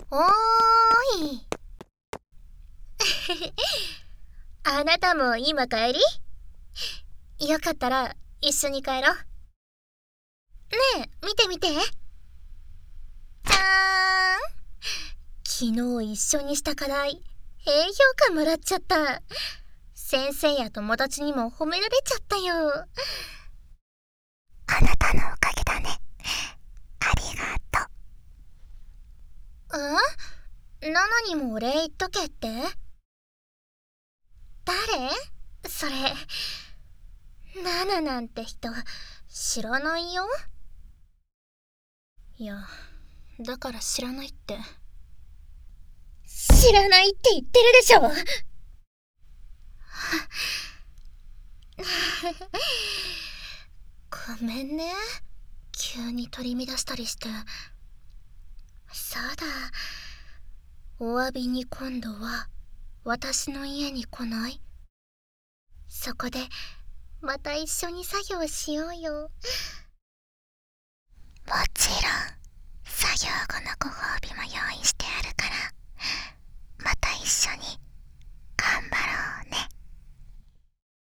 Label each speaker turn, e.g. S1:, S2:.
S1: おーい。あなたも今帰り？よかったら一緒に帰ろう。ねえ、見て見て。じゃーん。昨日一緒にした課題、低評価もらっちゃった。先生や友達にも褒められちゃったよ。
S2: あなたのおかげだね。ありがと
S1: う。ナナにもお礼言っとけって？誰？それ。ナナなんて人知らないよ。いや、だから知らないって。知らないって言ってるでしょ。ごめんね、急に取り乱したりして。そうだ、お詫びに今度は私の家に来ない？そこでまた一緒に作業しようよ。
S2: もちろん作業後のご褒美も用意してある